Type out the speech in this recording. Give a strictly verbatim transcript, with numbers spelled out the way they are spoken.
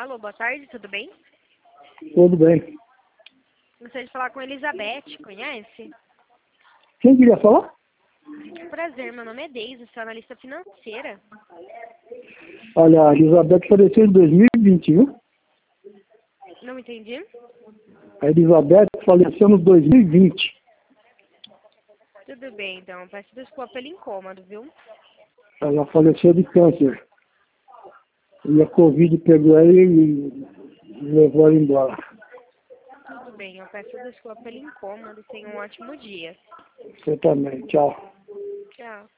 Alô, boa tarde, tudo bem? Tudo bem. Gostaria de falar com a Elizabeth, conhece? Quem queria falar? Prazer, meu nome é Deise, sou analista financeira. Olha, a Elizabeth faleceu em dois mil e vinte, viu? Não entendi? A Elizabeth faleceu em dois mil e vinte. Tudo bem, então. Peço desculpa pelo incômodo, viu? Ela faleceu de câncer. E a Covid pegou ela e levou ela embora. Tudo bem, eu peço desculpa pelo incômodo. Tenha um ótimo dia. Você também. Tchau. Tchau.